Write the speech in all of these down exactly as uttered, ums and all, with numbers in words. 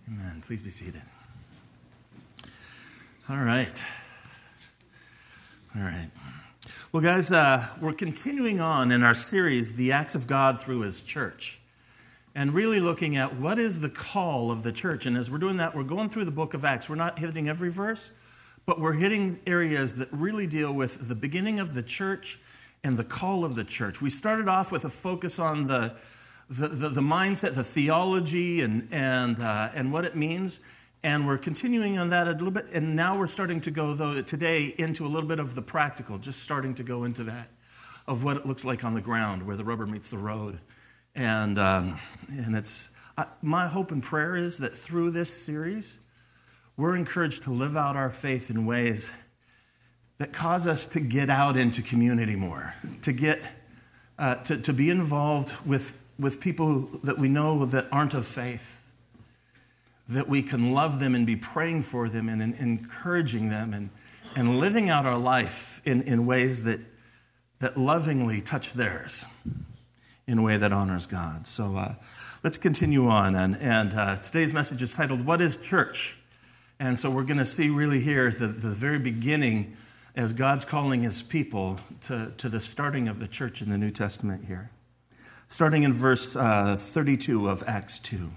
Amen. Please be seated. All right. All right. Well, guys, uh, we're continuing on in our series, The Acts of God Through His Church, and really looking at what is the call of the church. And as we're doing that, we're going through the book of Acts. We're not hitting every verse, but we're hitting areas that really deal with the beginning of the church and the call of the church. We started off with a focus on the The, the, the mindset, the theology, and and uh, and what it means, and we're continuing on that a little bit. And now we're starting to go, though, today into a little bit of the practical, just starting to go into that, of what it looks like on the ground, where the rubber meets the road, and um, and it's uh, my hope and prayer is that through this series, we're encouraged to live out our faith in ways that cause us to get out into community more, to get uh, to to be involved with. with people that we know that aren't of faith, that we can love them and be praying for them and, and encouraging them and, and living out our life in, in ways that, that lovingly touch theirs in a way that honors God. So uh, let's continue on. And, and uh, today's message is titled, What is Church? And so we're going to see really here the, the very beginning as God's calling his people to, to the starting of the church in the New Testament here. Starting in verse uh, thirty-two of Acts two.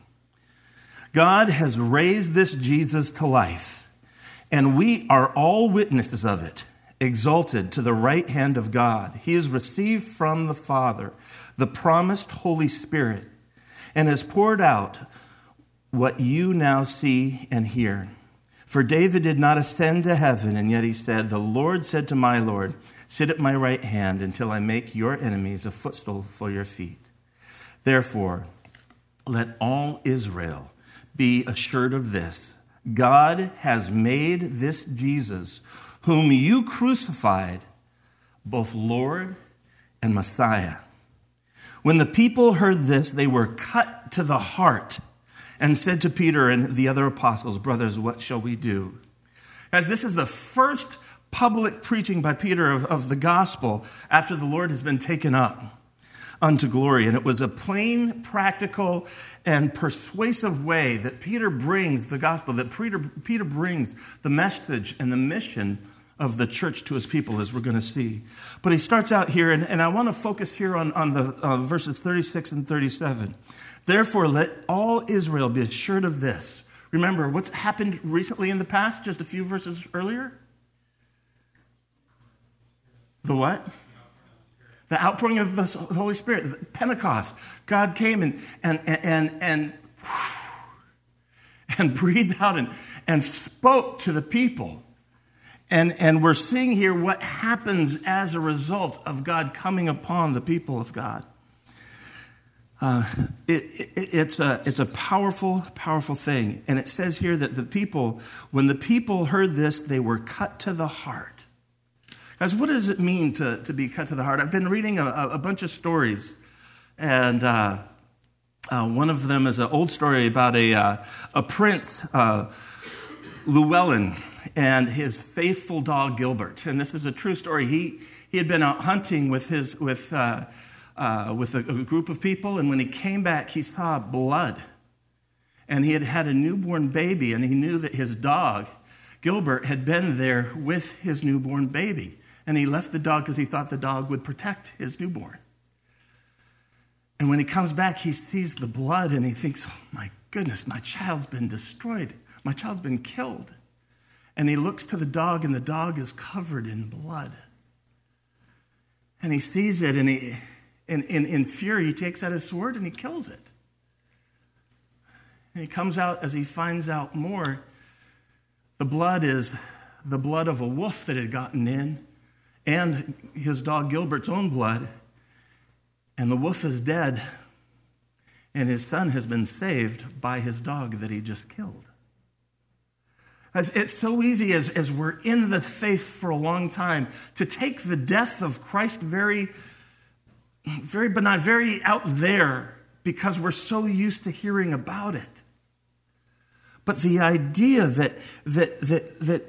God has raised this Jesus to life, and we are all witnesses of it, exalted to the right hand of God. He has received from the Father the promised Holy Spirit and has poured out what you now see and hear. For David did not ascend to heaven, and yet he said, The Lord said to my Lord, Sit at my right hand until I make your enemies a footstool for your feet. Therefore, let all Israel be assured of this. God has made this Jesus, whom you crucified, both Lord and Messiah. When the people heard this, they were cut to the heart and said to Peter and the other apostles, Brothers, what shall we do? Guys, this is the first public preaching by Peter of, of the gospel after the Lord has been taken up unto glory. And it was a plain, practical, and persuasive way that Peter brings the gospel, that Peter, Peter brings the message and the mission of the church to his people, as we're going to see. But he starts out here, and, and I want to focus here on, on the uh, verses thirty-six and thirty-seven. Therefore, let all Israel be assured of this. Remember, what's happened recently in the past, just a few verses earlier? The what? The outpouring of the Holy Spirit, Pentecost. God came and and and and, and breathed out and, and spoke to the people. And, and we're seeing here what happens as a result of God coming upon the people of God. Uh, it, it, it's a it's a powerful, powerful thing. And it says here that the people, when the people heard this, they were cut to the heart. Guys, what does it mean to, to be cut to the heart? I've been reading a, a bunch of stories, and uh, uh, one of them is an old story about a uh, a prince, uh, Llewellyn, and his faithful dog Gilbert. And this is a true story. He he had been out hunting with his with uh, uh, with a, a group of people, and when he came back, he saw blood, and he had had a newborn baby, and he knew that his dog Gilbert had been there with his newborn baby. And he left the dog because he thought the dog would protect his newborn. And when he comes back, he sees the blood and he thinks, oh my goodness, my child's been destroyed. My child's been killed. And he looks to the dog and the dog is covered in blood. And he sees it and he, in, in, in fury, he takes out his sword and he kills it. And he comes out, as he finds out more, the blood is the blood of a wolf that had gotten in, and his dog Gilbert's own blood, and the wolf is dead, and his son has been saved by his dog that he just killed. As it's so easy as, as we're in the faith for a long time to take the death of Christ very, very benign, very out there, because we're so used to hearing about it. But the idea that that that that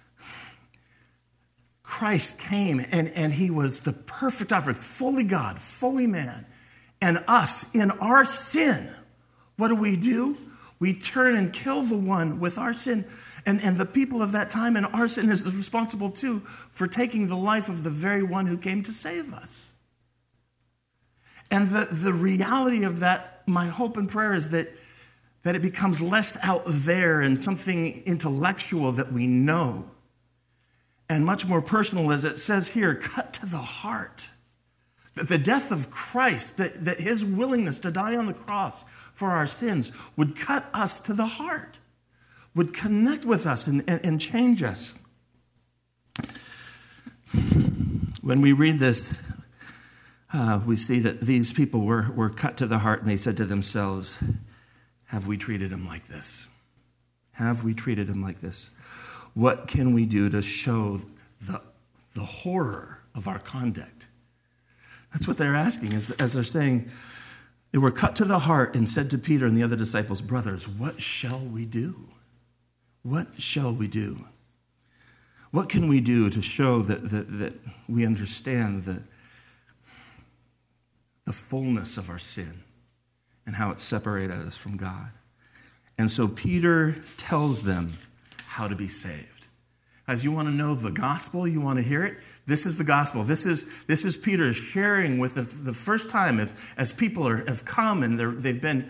Christ came and, and he was the perfect offering, fully God, fully man, and us in our sin, what do we do? we turn and kill the one with our sin. And, and the people of that time and our sin is responsible too for taking the life of the very one who came to save us. And the, the reality of that, my hope and prayer is that, that it becomes less out there and something intellectual that we know, and much more personal, as it says here, cut to the heart. That the death of Christ, that, that his willingness to die on the cross for our sins would cut us to the heart, would connect with us and, and, and change us. When we read this, uh, we see that these people were, were cut to the heart, and they said to themselves, have we treated him like this? Have we treated him like this? What can we do to show the, the horror of our conduct? That's what they're asking, as, as they're saying, they were cut to the heart and said to Peter and the other disciples, brothers, what shall we do? What shall we do? What can we do to show that, that, that we understand the, the fullness of our sin and how it separated us from God? And so Peter tells them how to be saved. As you want to know the gospel, you want to hear it, this is the gospel. This is, this is Peter sharing with the, the first time as, as people are, have come and they've been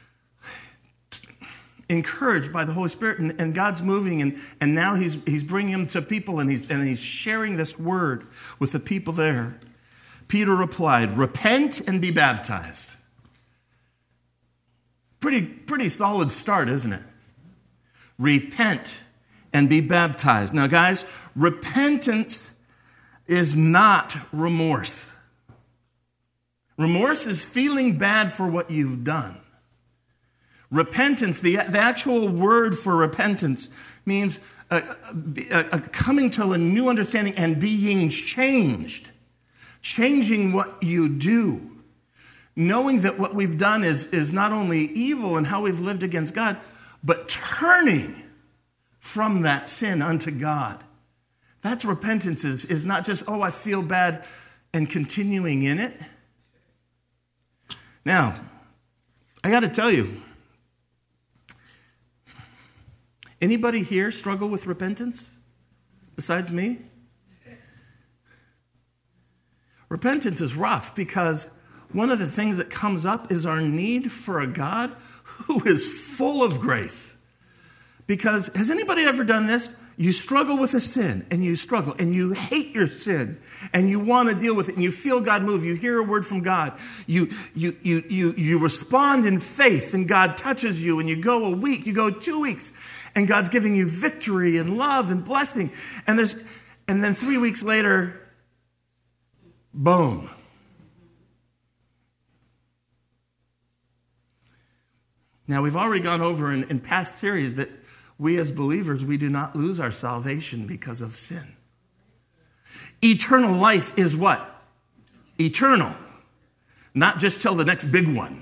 encouraged by the Holy Spirit, and, and God's moving, and, and now he's, he's bringing them to people, and he's, and he's sharing this word with the people there. Peter replied, repent and be baptized. Pretty, pretty solid start, isn't it? Repent and be baptized. Now, guys, repentance is not remorse. Remorse is feeling bad for what you've done. Repentance, the, the actual word for repentance, means a, a, a coming to a new understanding and being changed. Changing what you do. Knowing that what we've done is, is not only evil and how we've lived against God, but turning from that sin unto God. That's repentance, is, is not just, oh, I feel bad, and continuing in it. Now, I got to tell you, anybody here struggle with repentance besides me? Repentance is rough because one of the things that comes up is our need for a God who is full of grace. Because has anybody ever done this? You struggle with a sin, and you struggle, and you hate your sin, and you want to deal with it, and you feel God move. You hear a word from God. You, you, you, you, you respond in faith, and God touches you, and you go a week, you go two weeks, and God's giving you victory and love and blessing. And there's, and then three weeks later, boom. Now, we've already gone over in, in past series that we as believers, we do not lose our salvation because of sin. Eternal life is what? Eternal. Not just till the next big one.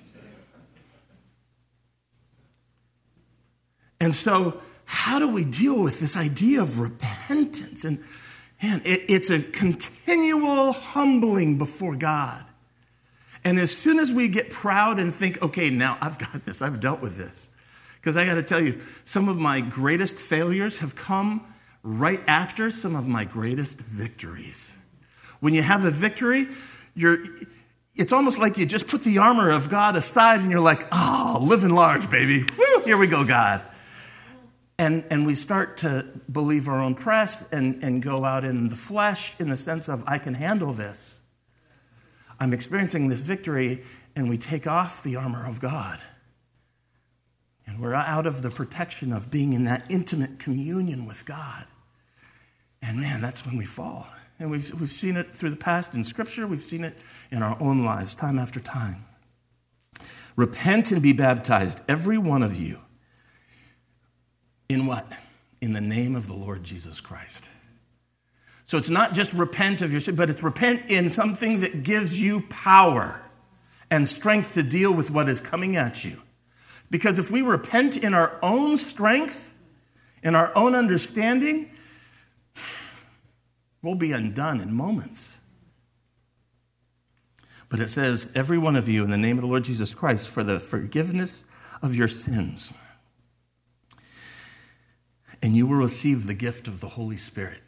And so, how do we deal with this idea of repentance? And man, it, it's a continual humbling before God. And as soon as we get proud and think, okay, now I've got this, I've dealt with this. Because I got to tell you, some of my greatest failures have come right after some of my greatest victories. When you have a victory, you're, it's almost like you just put the armor of God aside and you're like, oh, living large, baby. Woo, here we go, God. And, and we start to believe our own press and, and go out in the flesh in the sense of, I can handle this. I'm experiencing this victory, and we take off the armor of God. And we're out of the protection of being in that intimate communion with God. And man, that's when we fall. And we've, we've seen it through the past in Scripture. We've seen it in our own lives time after time. Repent and be baptized, every one of you. In what? In the name of the Lord Jesus Christ. So it's not just repent of your sin, but it's repent in something that gives you power and strength to deal with what is coming at you. Because if we repent in our own strength, in our own understanding, we'll be undone in moments. But it says, every one of you in the name of the Lord Jesus Christ for the forgiveness of your sins. And you will receive the gift of the Holy Spirit.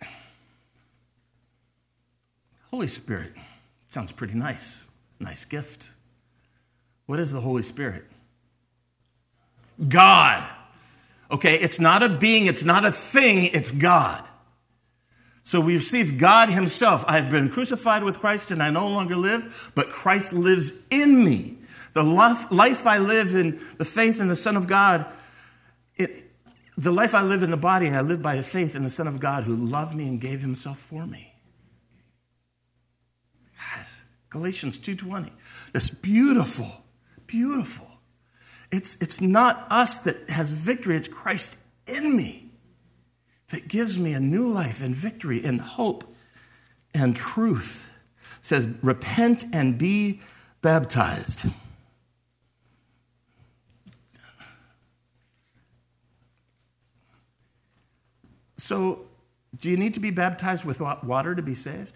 Holy Spirit sounds pretty nice. Nice gift. What is the Holy Spirit? God. Okay, it's not a being, it's not a thing, it's God. So we receive God himself. I have been crucified with Christ and I no longer live, but Christ lives in me. The life I live in the faith in the Son of God, it, the life I live in the body, I live by faith in the Son of God who loved me and gave himself for me. Guys, Galatians two twenty. It's beautiful, beautiful. It's, it's not us that has victory, it's Christ in me that gives me a new life and victory and hope and truth. It says, repent and be baptized. So, do you need to be baptized with water to be saved?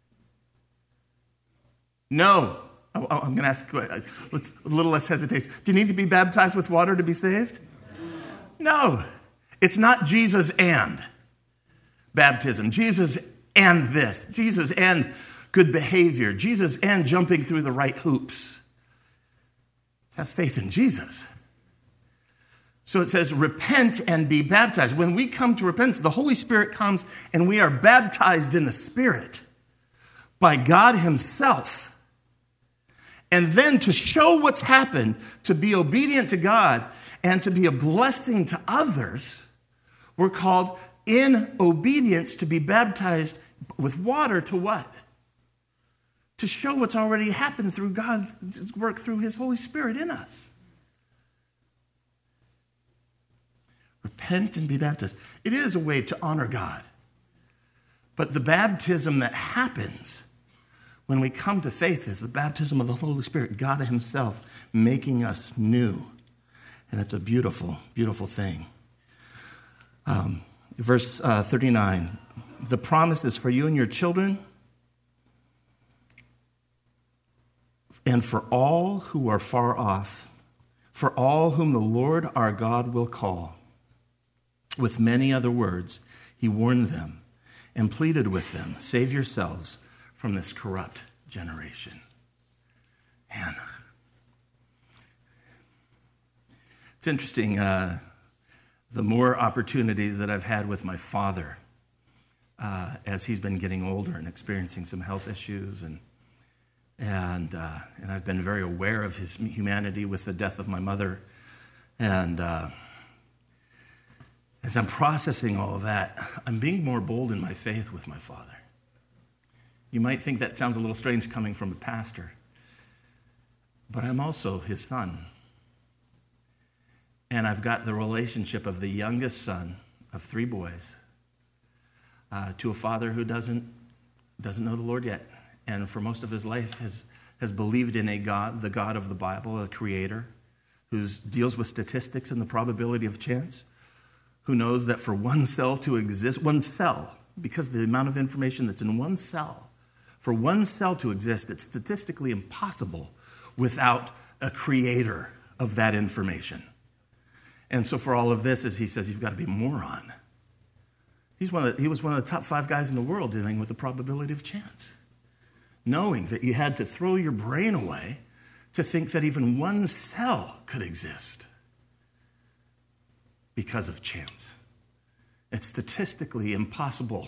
No. Oh, I'm going to ask let's, a little less hesitation. Do you need to be baptized with water to be saved? No. It's not Jesus and baptism. Jesus and this. Jesus and good behavior. Jesus and jumping through the right hoops. Have faith in Jesus. So it says, repent and be baptized. When we come to repentance, the Holy Spirit comes and we are baptized in the Spirit by God himself. And then to show what's happened, to be obedient to God and to be a blessing to others, we're called in obedience to be baptized with water to what? To show what's already happened through God's work through his Holy Spirit in us. Repent and be baptized. It is a way to honor God. But the baptism that happens when we come to faith is the baptism of the Holy Spirit, God himself making us new. And it's a beautiful, beautiful thing. Um, verse uh, thirty-nine, the promise is for you and your children and for all who are far off, for all whom the Lord our God will call. With many other words, he warned them and pleaded with them, save yourselves from this corrupt generation. Man, it's interesting. Uh, the more opportunities that I've had with my father uh, as he's been getting older and experiencing some health issues, and and uh, and I've been very aware of his humanity with the death of my mother, and uh, as I'm processing all of that, I'm being more bold in my faith with my father. You might think that sounds a little strange coming from a pastor, but I'm also his son. And I've got the relationship of the youngest son of three boys uh, to a father who doesn't, doesn't know the Lord yet, and for most of his life has, has believed in a God, the God of the Bible, a creator, who deals with statistics and the probability of chance, who knows that for one cell to exist, one cell, because of the amount of information that's in one cell, for one cell to exist, it's statistically impossible without a creator of that information. And so for all of this, as he says, you've got to be a moron. He's one of the, he was one of the top five guys in the world dealing with the probability of chance, knowing that you had to throw your brain away to think that even one cell could exist because of chance. It's statistically impossible.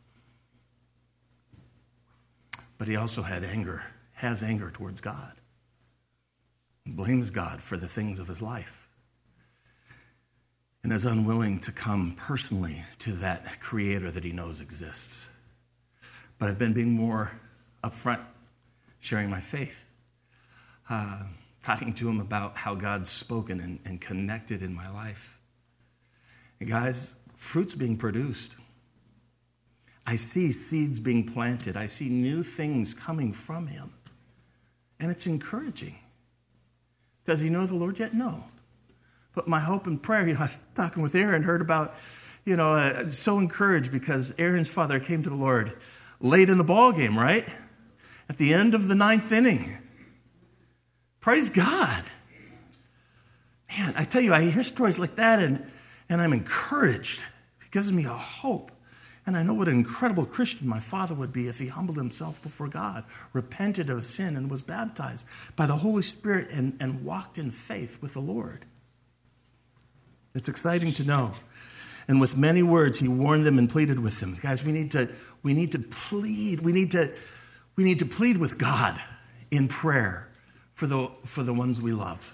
But he also had anger, has anger towards God. He blames God for the things of his life. And is unwilling to come personally to that creator that he knows exists. But I've been being more upfront, sharing my faith, uh, talking to him about how God's spoken and, and connected in my life. And guys, fruit's being produced. I see seeds being planted. I see new things coming from him. And it's encouraging. Does he know the Lord yet? No. But my hope and prayer, you know, I was talking with Aaron, heard about, you know, uh, so encouraged because Aaron's father came to the Lord late in the ball game, right? At the end of the ninth inning. Praise God. Man, I tell you, I hear stories like that, and, and I'm encouraged. It gives me a hope. And I know what an incredible Christian my father would be if he humbled himself before God, repented of sin, and was baptized by the Holy Spirit and, and walked in faith with the Lord. It's exciting to know. And with many words, he warned them and pleaded with them. Guys, we need to, we need to plead. We need to, we need to plead with God in prayer for the, for the ones we love.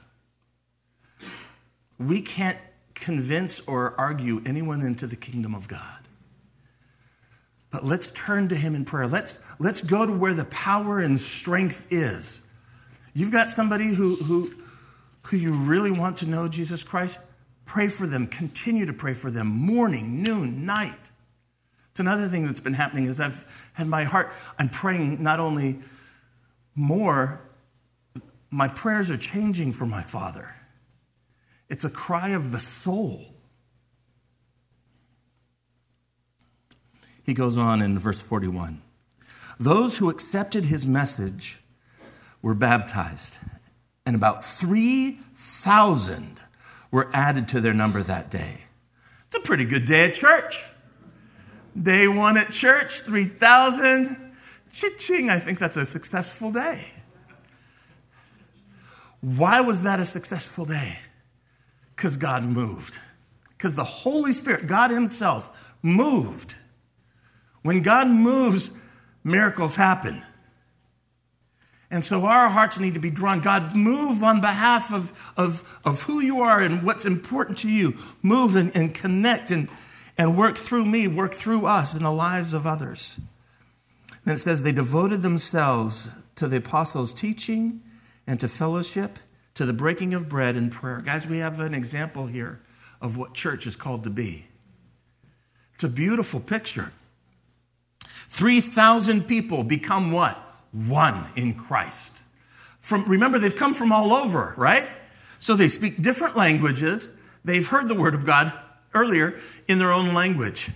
We can't convince or argue anyone into the kingdom of God. But let's turn to him in prayer. Let's, let's go to where the power and strength is. You've got somebody who, who, who you really want to know Jesus Christ. Pray for them. Continue to pray for them. Morning, noon, night. It's another thing that's been happening is I've had my heart. I'm praying not only more, my prayers are changing for my father. It's a cry of the soul. He goes on in verse forty-one. Those who accepted his message were baptized, and about three thousand were added to their number that day. It's a pretty good day at church. Day one at church, three thousand. Cha-ching, I think that's a successful day. Why was that a successful day? Because God moved. Because the Holy Spirit, God himself, moved. When God moves, miracles happen. And so our hearts need to be drawn. God, move on behalf of, of, of who you are and what's important to you. Move and, and connect and, and work through me, work through us in the lives of others. And it says they devoted themselves to the apostles' teaching and to fellowship, to the breaking of bread and prayer. Guys, we have an example here of what church is called to be. It's a beautiful picture. three thousand people become what? One in Christ. From, remember, they've come from all over, right? So they speak different languages. They've heard the word of God earlier in their own language.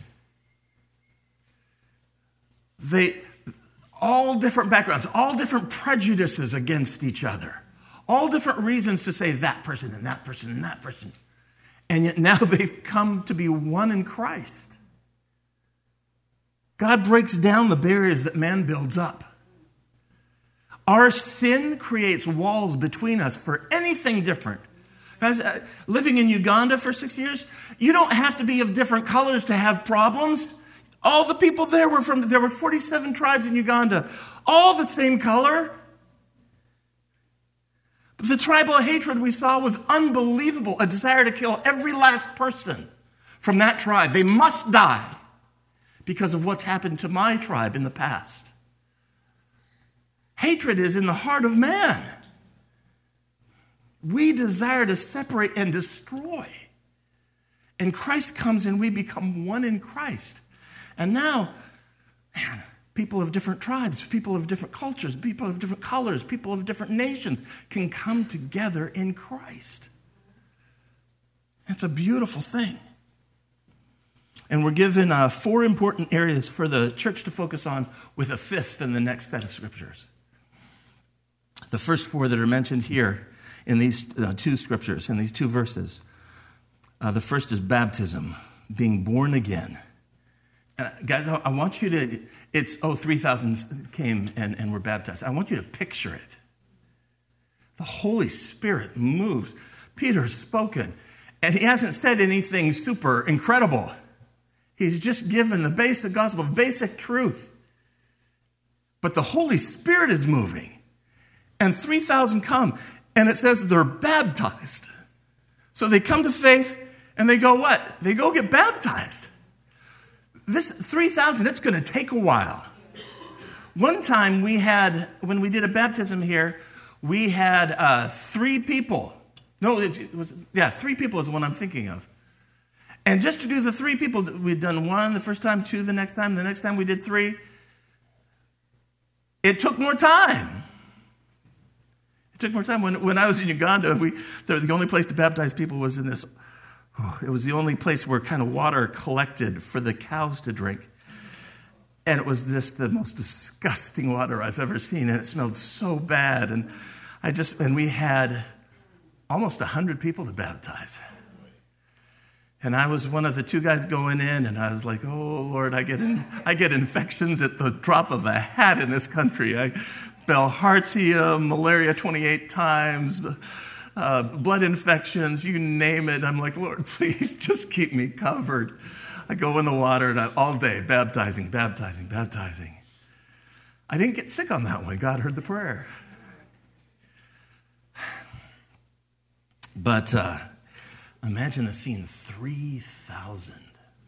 They, all different backgrounds, all different prejudices against each other, all different reasons to say that person and that person and that person. And yet now they've come to be one in Christ. God breaks down the barriers that man builds up. Our sin creates walls between us for anything different. Guys, uh, living in Uganda for six years, you don't have to be of different colors to have problems. All the people there were from, there were forty-seven tribes in Uganda, all the same color. But the tribal hatred we saw was unbelievable, a desire to kill every last person from that tribe. They must die because of what's happened to my tribe in the past. Hatred is in the heart of man. We desire to separate and destroy. And Christ comes and we become one in Christ. And now, man, people of different tribes, people of different cultures, people of different colors, people of different nations can come together in Christ. It's a beautiful thing. And we're given uh, four important areas for the church to focus on, with a fifth in the next set of scriptures. The first four that are mentioned here in these uh, two scriptures, in these two verses. Uh, the first is baptism, being born again. Uh, guys, I, I want you to, it's, oh, three thousand came and, and were baptized. I want you to picture it. The Holy Spirit moves. Peter's spoken, and he hasn't said anything super incredible. He's just given the basic gospel, the basic truth. But the Holy Spirit is moving. And three thousand come, and it says they're baptized. So they come to faith, and they go what? They go get baptized. This three thousand, it's going to take a while. One time we had, when we did a baptism here, we had uh, three people. No, it was, yeah, three people is the one I'm thinking of. And just to do the three people, we'd done one the first time, two the next time, the next time we did three. It took more time. It took more time. When, when I was in Uganda, we, the only place to baptize people was in this, oh, it was the only place where kind of water collected for the cows to drink. And it was this, the most disgusting water I've ever seen. And it smelled so bad. And I just, and we had almost one hundred people to baptize. And I was one of the two guys going in, and I was like, oh, Lord, I get in, I get infections at the drop of a hat in this country. I Bilharzia, malaria twenty-eight times, uh, blood infections, you name it. I'm like, Lord, please just keep me covered. I go in the water and I, all day, baptizing, baptizing, baptizing. I didn't get sick on that one. God heard the prayer. But uh, imagine the scene, three thousand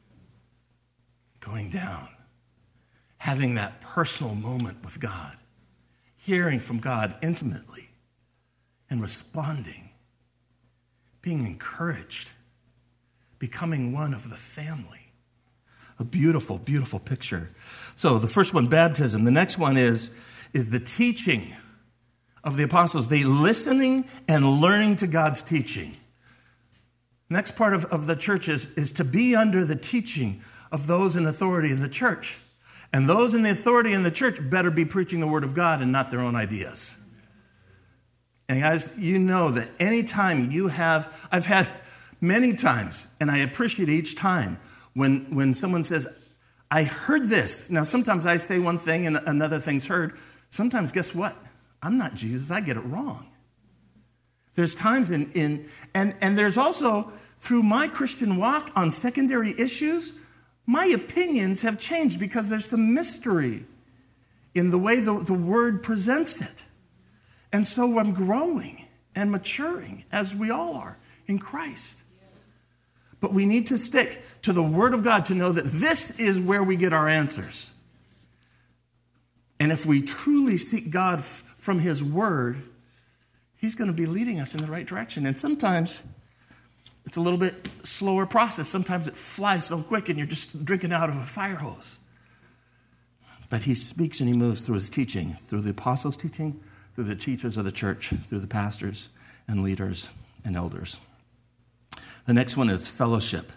going down, having that personal moment with God, hearing from God intimately and responding, being encouraged, becoming one of the family. A beautiful, beautiful picture. So the first one, baptism. The next one is, is the teaching of the apostles. They listening and learning to God's teaching. Next part of, of the church is, is to be under the teaching of those in authority in the church. And those in the authority in the church better be preaching the word of God and not their own ideas. And guys, you know that anytime you have, I've had many times, and I appreciate each time, when, when someone says, I heard this. Now, sometimes I say one thing and another thing's heard. Sometimes, guess what? I'm not Jesus. I get it wrong. There's times in, in and, and there's also, through my Christian walk on secondary issues, my opinions have changed because there's some mystery in the way the, the word presents it. And so I'm growing and maturing, as we all are, in Christ. But we need to stick to the word of God to know that this is where we get our answers. And if we truly seek God f- from his word, he's going to be leading us in the right direction. And sometimes it's a little bit slower process. Sometimes it flies so quick and you're just drinking out of a fire hose. But he speaks and he moves through his teaching, through the apostles' teaching, through the teachers of the church, through the pastors and leaders and elders. The next one is fellowship.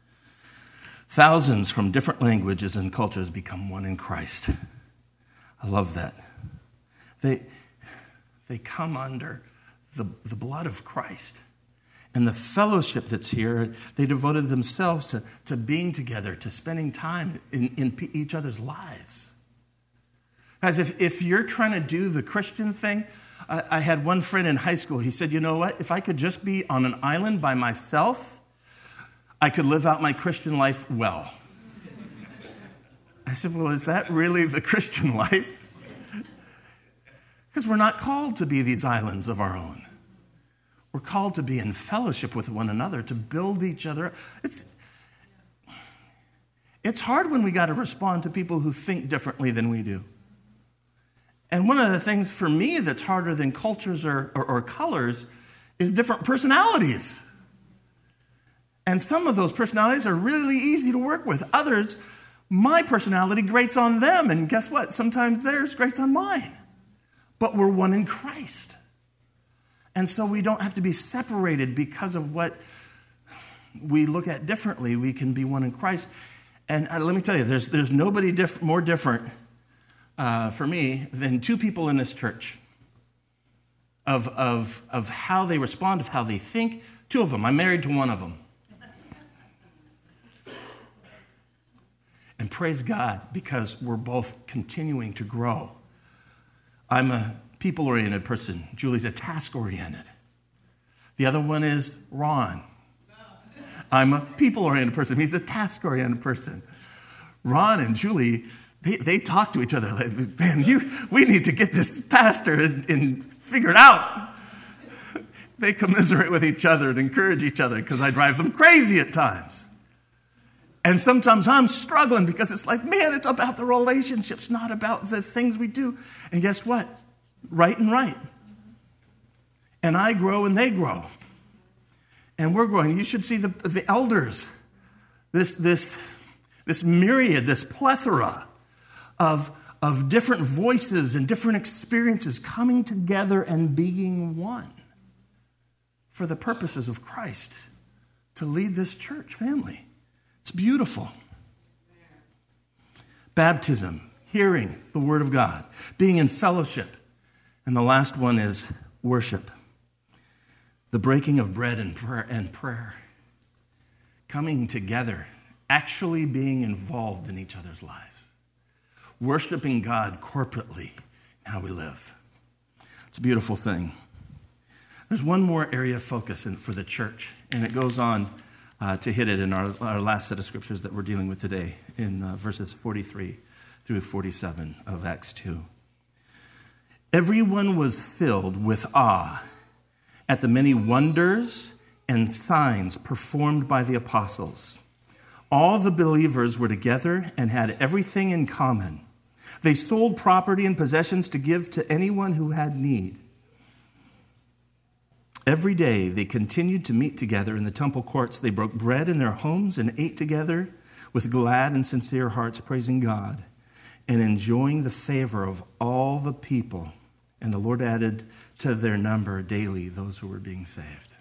Thousands from different languages and cultures become one in Christ. I love that. They, they come under the, the blood of Christ. And the fellowship that's here, they devoted themselves to, to being together, to spending time in, in each other's lives. As if, if you're trying to do the Christian thing, I, I had one friend in high school, he said, you know what, if I could just be on an island by myself, I could live out my Christian life well. I said, well, is that really the Christian life? Because we're not called to be these islands of our own. We're called to be in fellowship with one another, to build each other up. It's, it's hard when we got to respond to people who think differently than we do. And one of the things for me that's harder than cultures or, or, or colors is different personalities. And some of those personalities are really easy to work with. Others, my personality grates on them. And guess what? Sometimes theirs grates on mine. But we're one in Christ. And so we don't have to be separated because of what we look at differently. We can be one in Christ. And uh, let me tell you, there's, there's nobody diff- more different uh, for me than two people in this church of, of, of how they respond, of how they think. Two of them. I'm married to one of them. And praise God, because we're both continuing to grow. I'm a people-oriented person. Julie's a task-oriented. The other one is Ron. I'm a people-oriented person. He's a task-oriented person. Ron and Julie, they, they talk to each other like, man, you, we need to get this pastor and, and figure it out. They commiserate with each other and encourage each other because I drive them crazy at times. And sometimes I'm struggling because it's like, man, it's about the relationships, not about the things we do. And guess what? Right and right. And I grow and they grow. And we're growing. You should see the, the elders, this, this, this myriad, this plethora of, of different voices and different experiences coming together and being one for the purposes of Christ to lead this church family. It's beautiful. Baptism, hearing the word of God, being in fellowship. And the last one is worship. the breaking of bread and prayer, and prayer, coming together, actually being involved in each other's lives, worshiping God corporately in how we live. It's a beautiful thing. There's one more area of focus in, for the church, and it goes on uh, to hit it in our, our last set of scriptures that we're dealing with today in uh, verses forty-three through forty-seven of Acts two. Everyone was filled with awe at the many wonders and signs performed by the apostles. All the believers were together and had everything in common. They sold property and possessions to give to anyone who had need. Every day they continued to meet together in the temple courts. They broke bread in their homes and ate together with glad and sincere hearts, praising God and enjoying the favor of all the people. And the Lord added to their number daily those who were being saved.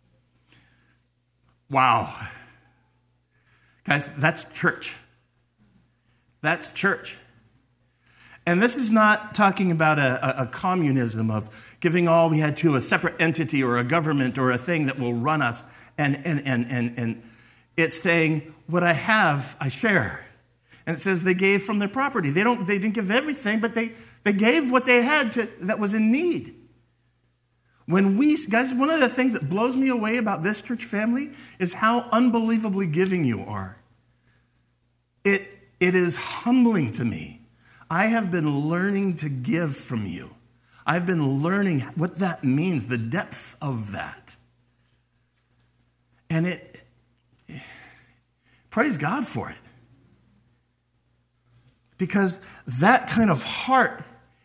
Wow. Guys, that's church. That's church. And this is not talking about a, a, a communism of giving all we had to a separate entity or a government or a thing that will run us. And, and, and, and, and it's saying, what I have, I share. And it says they gave from their property. They don't. They didn't give everything, but they, they gave what they had to that was in need. When we, guys, one of the things that blows me away about this church family is how unbelievably giving you are. It, it is humbling to me. I have been learning to give from you. I've been learning what that means, the depth of that. And it, praise God for it. Because that kind of heart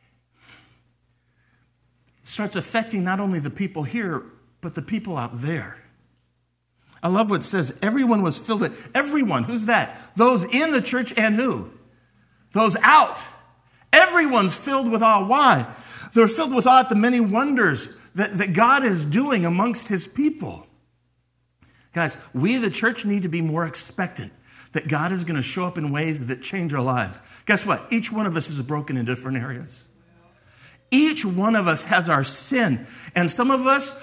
starts affecting not only the people here, but the people out there. I love what it says. Everyone was filled with, everyone, who's that? Those in the church and who? Those out. Everyone's filled with awe. Why? They're filled with awe at the many wonders that, that God is doing amongst his people. Guys, we, the church, need to be more expectant that God is going to show up in ways that change our lives. Guess what? Each one of us is broken in different areas. Each one of us has our sin. And some of us,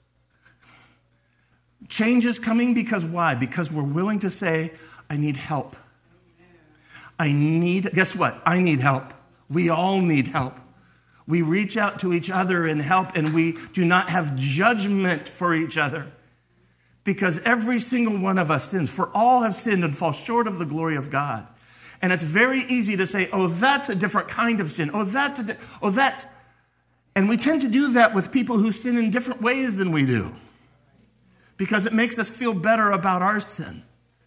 change is coming because why? Because we're willing to say, I need help. I need, guess what? I need help. We all need help. We reach out to each other in help, and we do not have judgment for each other. Because every single one of us sins. For all have sinned and fall short of the glory of God. And it's very easy to say, oh, that's a different kind of sin. Oh, that's a, di- oh, that's, and we tend to do that with people who sin in different ways than we do. Because it makes us feel better about our sin.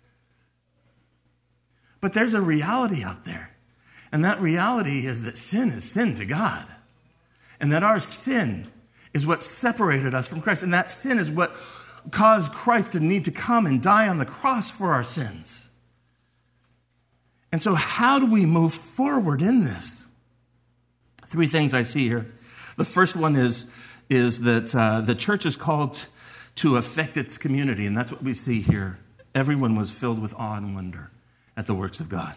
But there's a reality out there. And that reality is that sin is sin to God. And that our sin is what separated us from Christ. And that sin is what caused Christ to need to come and die on the cross for our sins. And so how do we move forward in this? Three things I see here. The first one is, is that uh, the church is called to affect its community, and that's what we see here. Everyone was filled with awe and wonder at the works of God.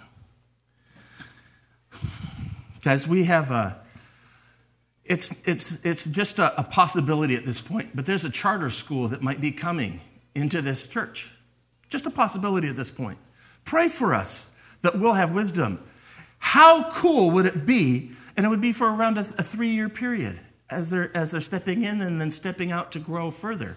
Guys, we have a, it's, it's, it's just a, a possibility at this point, but there's a charter school that might be coming into this church. Just a possibility at this point. Pray for us that we'll have wisdom. How cool would it be? And it would be for around a, a three-year period as they're, as they're stepping in and then stepping out to grow further.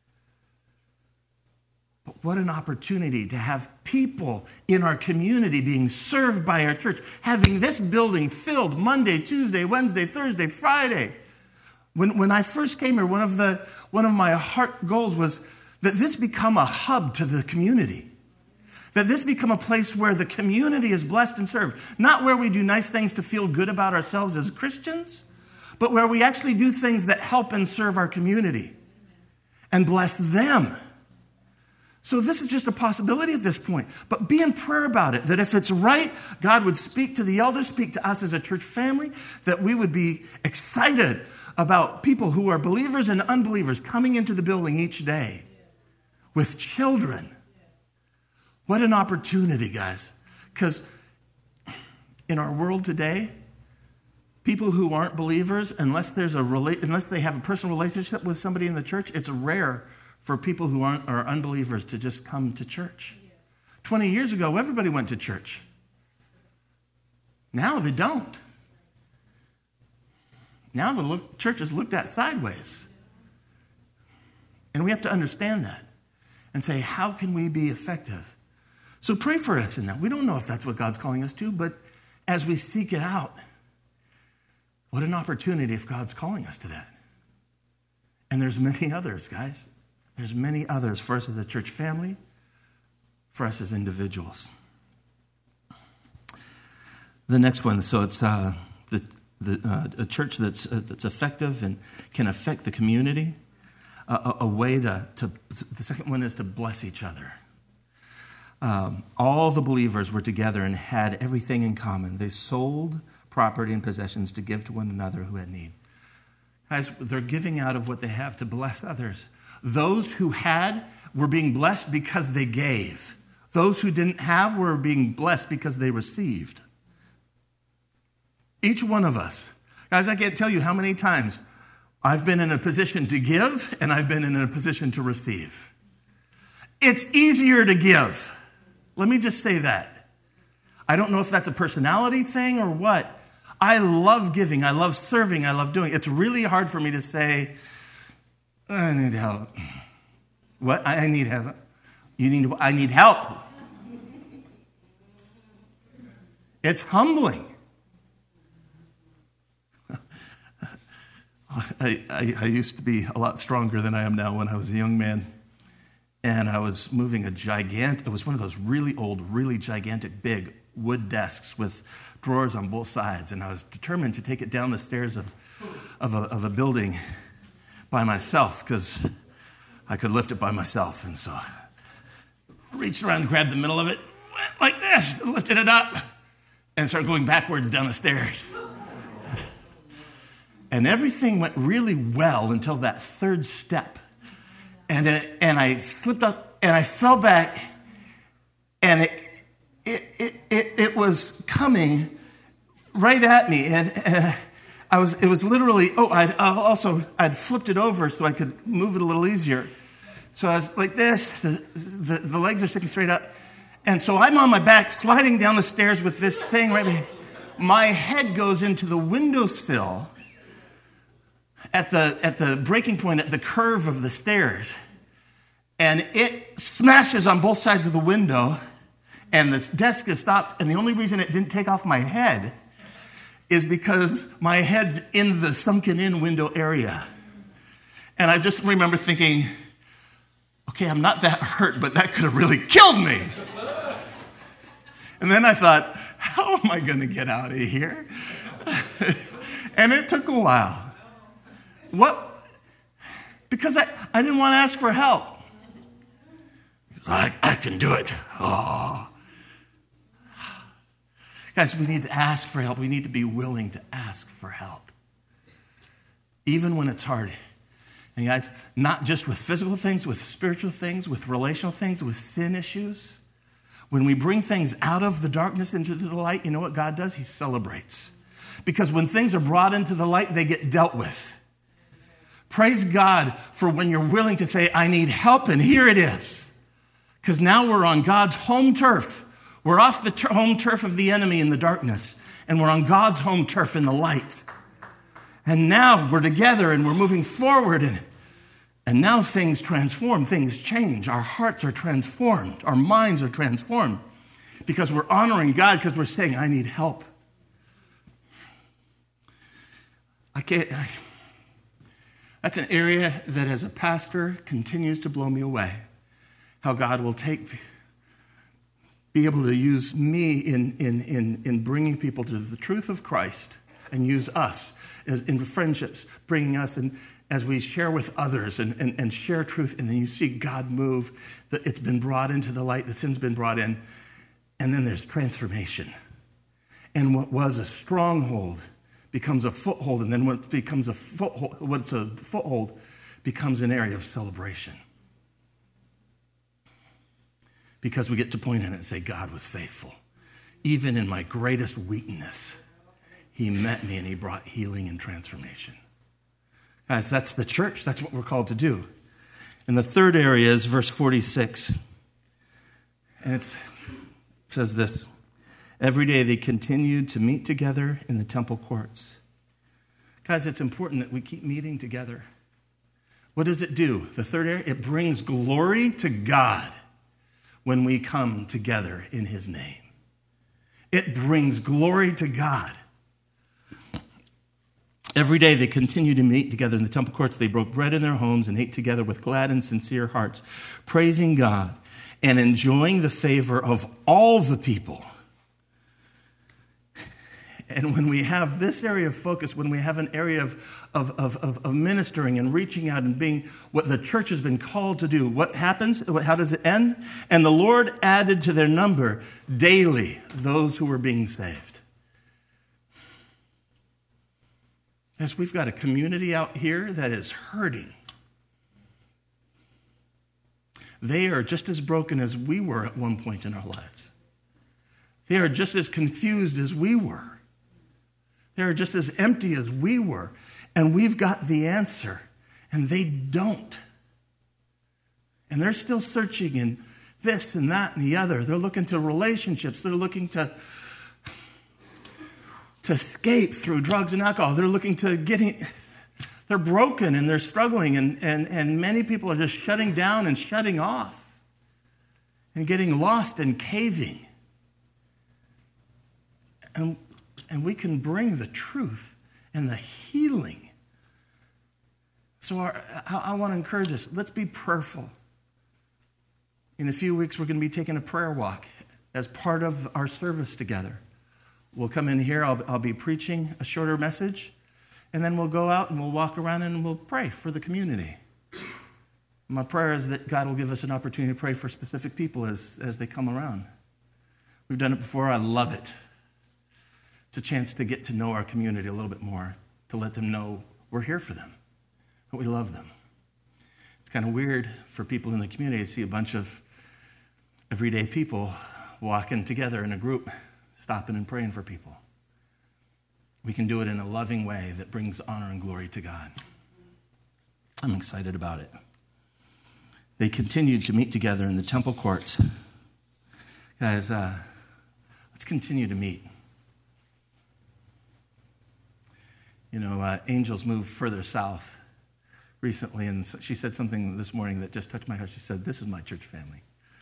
But what an opportunity to have people in our community being served by our church, having this building filled Monday, Tuesday, Wednesday, Thursday, Friday. When, when I first came here, one of, the, one of my heart goals was that this become a hub to the community. That this become a place where the community is blessed and served. Not where we do nice things to feel good about ourselves as Christians, but where we actually do things that help and serve our community and bless them. So this is just a possibility at this point. But be in prayer about it, that if it's right, God would speak to the elders, speak to us as a church family, that we would be excited about people who are believers and unbelievers coming into the building each day with children. What an opportunity, guys. Because in our world today, People who aren't believers, unless there's a rela- unless they have a personal relationship with somebody in the church, it's rare for people who aren't are unbelievers to just come to church. twenty years ago, everybody went to church. Now they don't. Now the look, church is looked at sideways. And we have to understand that and say, how can we be effective? So pray for us in that. We don't know if that's what God's calling us to, but as we seek it out, what an opportunity if God's calling us to that. And there's many others, guys. There's many others for us as a church family, for us as individuals. The next one, so it's uh, the, the, uh, a church that's, uh, that's effective and can affect the community. Uh, a, a way to, to, the second one is to bless each other. Um, all the believers were together and had everything in common. They sold property and possessions to give to one another who had need. Guys, they're giving out of what they have to bless others. Those who had were being blessed because they gave. Those who didn't have were being blessed because they received. Each one of us. Guys, I can't tell you how many times I've been in a position to give and I've been in a position to receive. It's easier to give. Let me just say that. I don't know if that's a personality thing or what. I love giving. I love serving. I love doing it. It's really hard for me to say, I need help. What? I need help. You need, I need help. It's humbling. I, I, I used to be a lot stronger than I am now when I was a young man. And I was moving a gigantic, it was one of those really old, really gigantic, big wood desks with drawers on both sides. And I was determined to take it down the stairs of, of, a, of a building by myself because I could lift it by myself. And so I reached around and grabbed the middle of it, went like this, lifted it up, and started going backwards down the stairs. And everything went really well until that third step. And it, and I slipped up and I fell back, and it it it it, it was coming right at me, and, and I was it was literally oh I'd also I'd flipped it over so I could move it a little easier. So I was like this, the the, the legs are sticking straight up, and so I'm on my back sliding down the stairs with this thing right behind. My head goes into the windowsill at the at the breaking point, at the curve of the stairs, and it smashes on both sides of the window, and the desk is stopped, and the only reason it didn't take off my head is because my head's in the sunken in window area. And I just remember thinking, okay, I'm not that hurt, but that could have really killed me. And then I thought, how am I going to get out of here? And it took a while. What? Because I, I didn't want to ask for help. I, I can do it. Oh. Guys, we need to ask for help. We need to be willing to ask for help. Even when it's hard. And guys, not just with physical things, with spiritual things, with relational things, with sin issues. When we bring things out of the darkness into the light, you know what God does? He celebrates. Because when things are brought into the light, they get dealt with. Praise God for when you're willing to say, I need help, and here it is. Because now we're on God's home turf. We're off the ter- home turf of the enemy in the darkness, and we're on God's home turf in the light. And now we're together, and we're moving forward, and, and now things transform, things change. Our hearts are transformed. Our minds are transformed because we're honoring God, because we're saying, I need help. I can't... I, That's an area that as a pastor continues to blow me away. How God will take, be able to use me in, in, in, in bringing people to the truth of Christ, and use us as in friendships, bringing us in as we share with others and, and, and share truth. And then you see God move, that it's been brought into the light, the sin's been brought in, and then there's transformation. And what was a stronghold becomes a foothold, and then what becomes a foothold, what's a foothold becomes an area of celebration. Because we get to point in it and say, God was faithful. Even in my greatest weakness, he met me and he brought healing and transformation. Guys, that's the church. That's what we're called to do. And the third area is verse forty-six. And it's, it says this: every day they continued to meet together in the temple courts. Guys, it's important that we keep meeting together. What does it do? The third area, it brings glory to God when we come together in his name. It brings glory to God. Every day they continued to meet together in the temple courts. They broke bread in their homes and ate together with glad and sincere hearts, praising God and enjoying the favor of all the people. And when we have this area of focus, when we have an area of, of, of, of, of ministering and reaching out and being what the church has been called to do, what happens? How does it end? And the Lord added to their number daily those who were being saved. As we've got a community out here that is hurting. They are just as broken as we were at one point in our lives. They are just as confused as we were. They are just as empty as we were. And we've got the answer. And they don't. And they're still searching in this and that and the other. They're looking to relationships. They're looking to, to escape through drugs and alcohol. They're looking to getting... They're broken and they're struggling. And, and, and many people are just shutting down and shutting off. And getting lost and caving. And... And we can bring the truth and the healing. So our, I, I want to encourage us. Let's be prayerful. In a few weeks, we're going to be taking a prayer walk as part of our service together. We'll come in here. I'll, I'll be preaching a shorter message. And then we'll go out and we'll walk around and we'll pray for the community. My prayer is that God will give us an opportunity to pray for specific people as, as they come around. We've done it before. I love it. It's a chance to get to know our community a little bit more, to let them know we're here for them, that we love them. It's kind of weird for people in the community to see a bunch of everyday people walking together in a group, stopping and praying for people. We can do it in a loving way that brings honor and glory to God. I'm excited about it. They continued to meet together in the temple courts. Guys, uh, let's continue to meet. You know, uh, Angels moved further south recently, and she said something this morning that just touched my heart. She said, "This is my church family."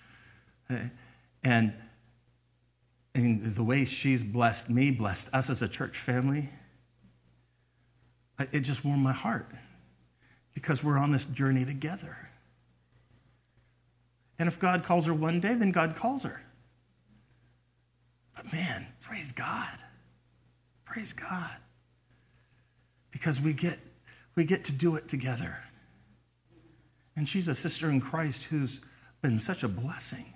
And, and the way she's blessed me, blessed us as a church family, it just warmed my heart because we're on this journey together. And if God calls her one day, then God calls her. But man, praise God. Praise God. Because we get we get to do it together. And she's a sister in Christ who's been such a blessing.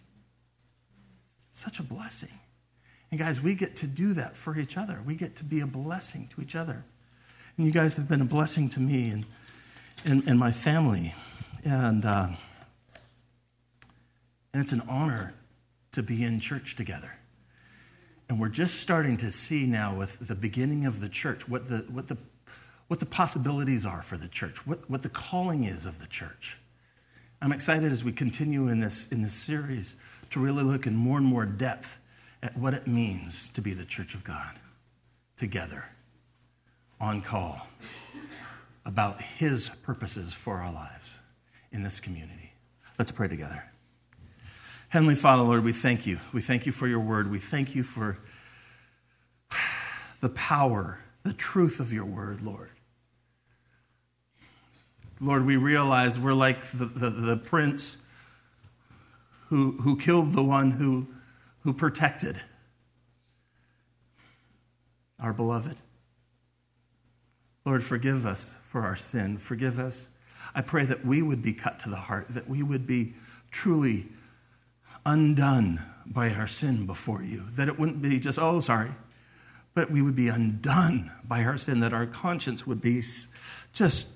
Such a blessing. And guys, we get to do that for each other. We get to be a blessing to each other. And you guys have been a blessing to me and and, and my family. And uh, and it's an honor to be in church together. And we're just starting to see now with the beginning of the church what the what the what the possibilities are for the church, what, what the calling is of the church. I'm excited as we continue in this in this series to really look in more and more depth at what it means to be the church of God, together, on call, about his purposes for our lives in this community. Let's pray together. Heavenly Father, Lord, we thank you. We thank you for your word. We thank you for the power, the truth of your word, Lord. Lord, we realize we're like the, the, the prince who, who killed the one who, who protected our beloved. Lord, forgive us for our sin. Forgive us. I pray that we would be cut to the heart, that we would be truly undone by our sin before you, that it wouldn't be just, oh, sorry, but we would be undone by our sin, that our conscience would be just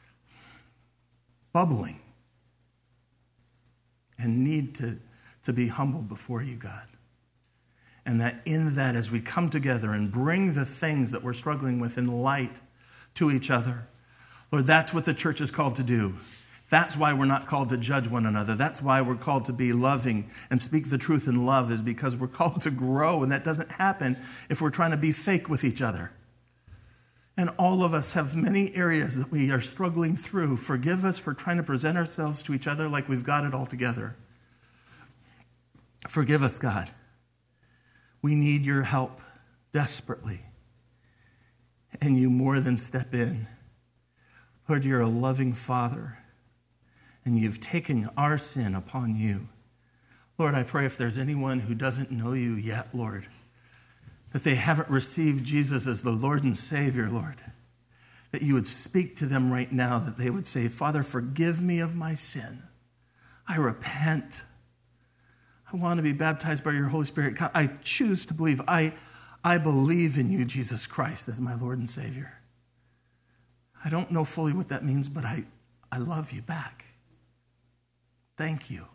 bubbling and need to, to be humbled before you, God. And that in that, as we come together and bring the things that we're struggling with in light to each other, Lord, that's what the church is called to do. That's why we're not called to judge one another. That's why we're called to be loving and speak the truth in love, is because we're called to grow, and that doesn't happen if we're trying to be fake with each other. And all of us have many areas that we are struggling through. Forgive us for trying to present ourselves to each other like we've got it all together. Forgive us, God. We need your help desperately. And you more than step in. Lord, you're a loving Father, and you've taken our sin upon you. Lord, I pray if there's anyone who doesn't know you yet, Lord, that they haven't received Jesus as the Lord and Savior, Lord, that you would speak to them right now, that they would say, Father, forgive me of my sin. I repent. I want to be baptized by your Holy Spirit. I choose to believe. I, I believe in you, Jesus Christ, as my Lord and Savior. I don't know fully what that means, but I, I love you back. Thank you.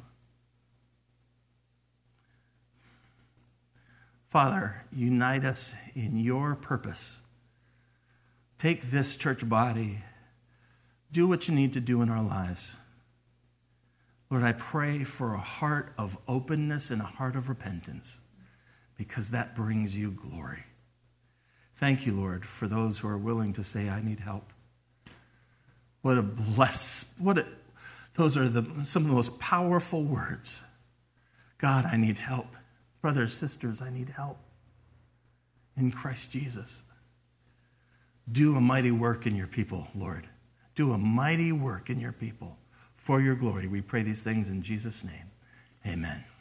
Father, unite us in your purpose. Take this church body. Do what you need to do in our lives. Lord, I pray for a heart of openness and a heart of repentance, because that brings you glory. Thank you, Lord, for those who are willing to say, I need help. What a bless, what a, those are the, some of the most powerful words. God, I need help. Brothers, sisters, I need help in Christ Jesus. Do a mighty work in your people, Lord. Do a mighty work in your people for your glory. We pray these things in Jesus' name. Amen.